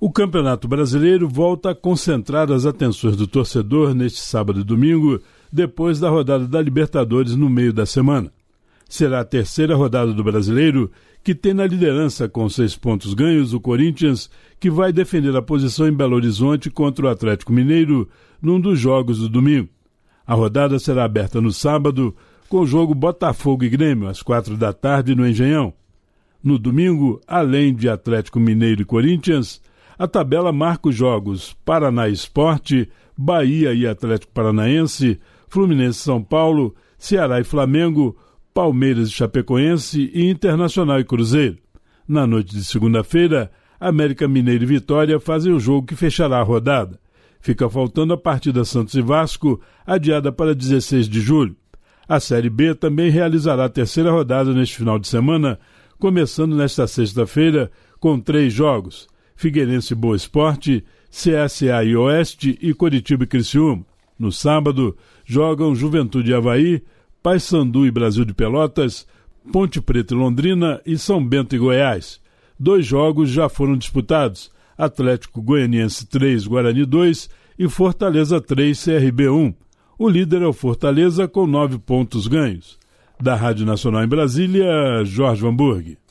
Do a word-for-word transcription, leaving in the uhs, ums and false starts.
O Campeonato Brasileiro volta a concentrar as atenções do torcedor neste sábado e domingo, depois da rodada da Libertadores no meio da semana. Será a terceira rodada do Brasileiro, que tem na liderança com seis pontos ganhos o Corinthians, que vai defender a posição em Belo Horizonte contra o Atlético Mineiro num dos jogos do domingo. A rodada será aberta no sábado, com o jogo Botafogo e Grêmio, às quatro da tarde no Engenhão. No domingo, além de Atlético Mineiro e Corinthians, a tabela marca os jogos Paraná Esporte, Bahia e Atlético Paranaense, Fluminense e São Paulo, Ceará e Flamengo, Palmeiras e Chapecoense e Internacional e Cruzeiro. Na noite de segunda-feira, América Mineiro e Vitória fazem o jogo que fechará a rodada. Fica faltando a partida Santos e Vasco, adiada para dezesseis de julho. A Série B também realizará a terceira rodada neste final de semana, começando nesta sexta-feira com três jogos: Figueirense e Boa Esporte, C S A e Oeste e Coritiba e Criciúma. No sábado, jogam Juventude e Avaí, Paysandu e Brasil de Pelotas, Ponte Preta e Londrina e São Bento e Goiás. Dois jogos já foram disputados: Atlético Goianiense três, Guarani dois e Fortaleza três, C R B um. O líder é o Fortaleza com nove pontos ganhos. Da Rádio Nacional em Brasília, Jorge Vanburg.